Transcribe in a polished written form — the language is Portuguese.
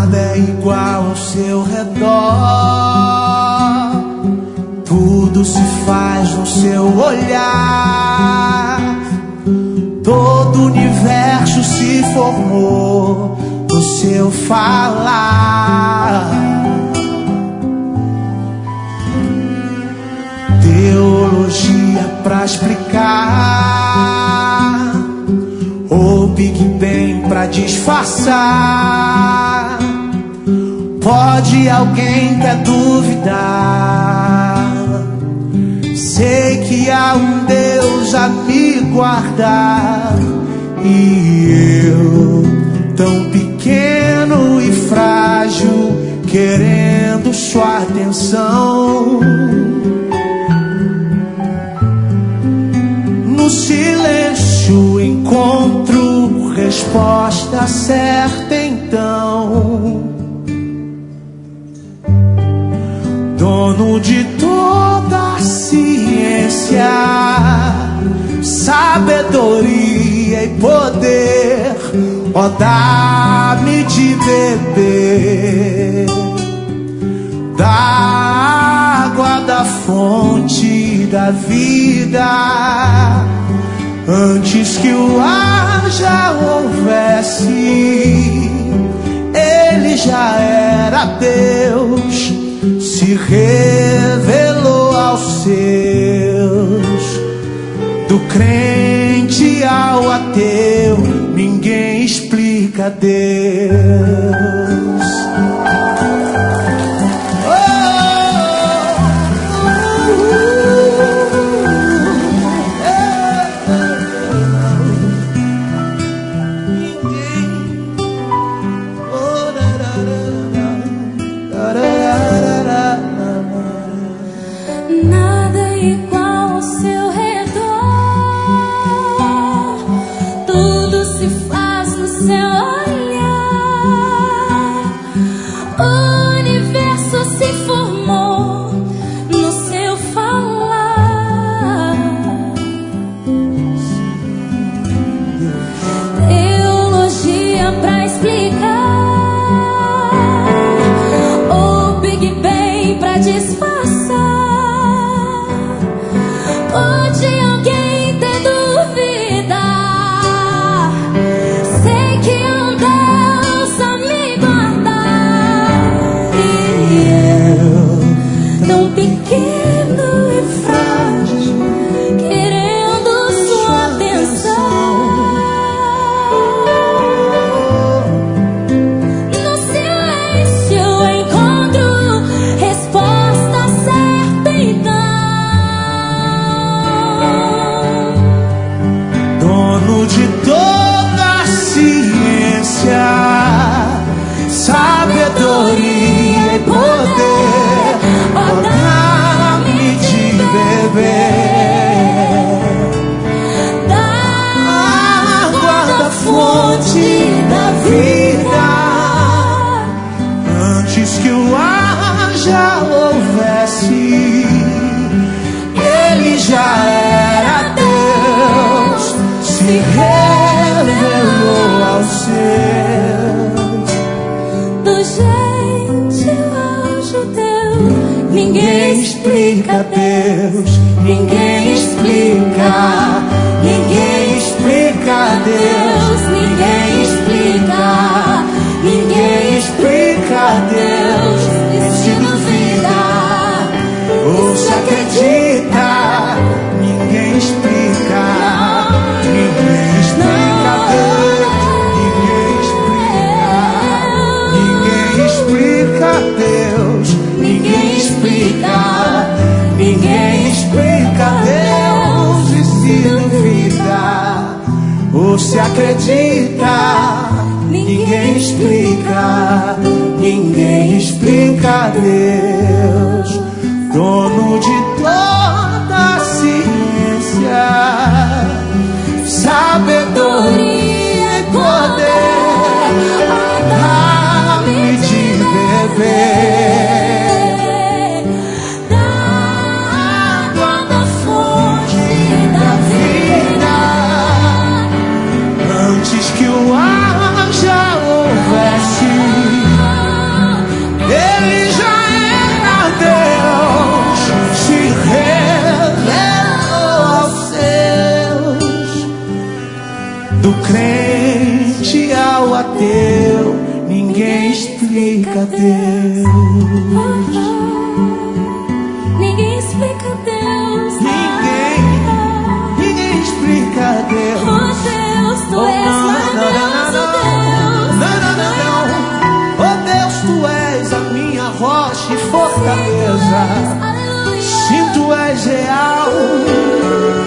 Nada é igual ao seu redor, tudo se faz no seu olhar. Todo o universo se formou no seu falar. Teologia pra explicar, ou Big Bang pra disfarçar. Pode alguém quer duvidar? Sei que há um Deus a me guardar, e eu, tão pequeno e frágil, querendo sua atenção. No silêncio encontro resposta certa então. Dono de toda a ciência, sabedoria e poder, ó, dá-me de beber da água da fonte da vida. Antes que o ar já houvesse, ele já era Deus, se revelou aos seus. Do crente ao ateu, ninguém explica Deus. Ninguém explica Deus, ninguém explica, ninguém explica Deus, ninguém explica, ninguém explica Deus. E se duvida ou se acredita, ninguém explica, ninguém explica Deus, ninguém explica, ninguém explica Deus. Ninguém explica, ninguém explica Deus. E se duvida ou se acredita, ninguém explica, ninguém explica Deus. Dono de toda a ciência, sabedoria e poder, dá-me de beber que o ar já houvesse, Do crente ao ateu, ninguém explica Deus. Ninguém explica Deus. Ninguém explica Deus. Oh Deus, tu és maravilhoso, Deus. Não. Oh Deus, tu és a minha rocha e fortaleza. Sim, tu és real.